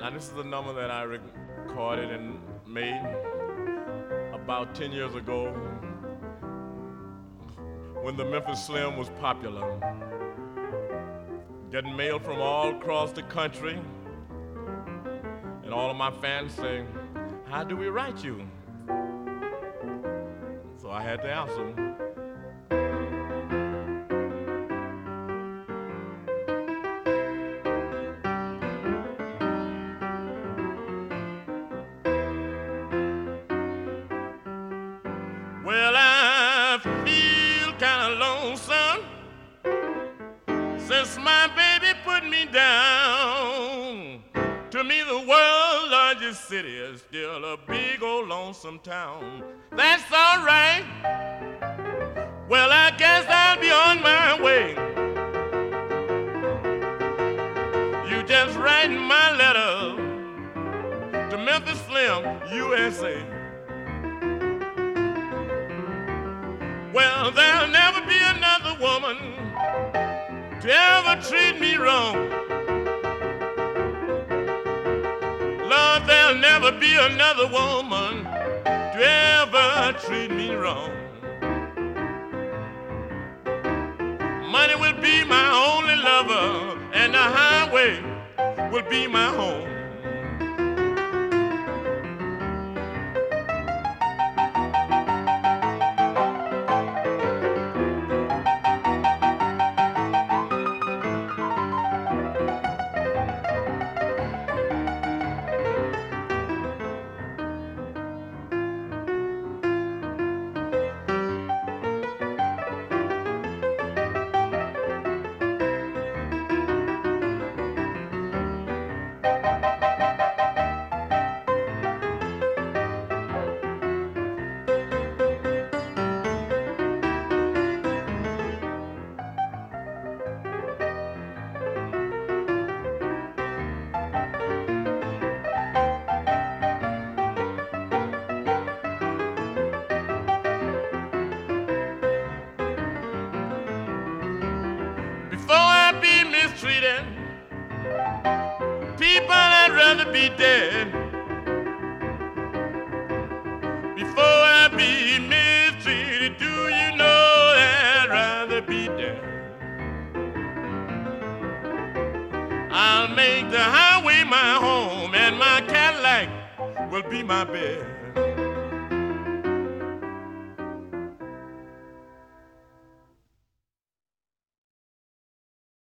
Now this is a number that I recorded and made about 10 years ago when the Memphis Slim was popular. Getting mail from all across the country, and all of my fans saying, "How do we write you?" So I had to ask them. Well, I feel kind of lonesome since my baby put me down. To me, the world's largest city is still a big old lonesome town. That's all right. Well, I guess I'll be on my way. You just write my letter to Memphis Slim, USA. Well, there'll never be another woman to ever treat me wrong. Lord, there'll never be another woman to ever treat me wrong. Money will be my only lover, and the highway will be my home. Mistreated people, I'd rather be dead. Before I be mistreated, do you know I'd rather be dead? I'll make the highway my home, and my Cadillac will be my bed.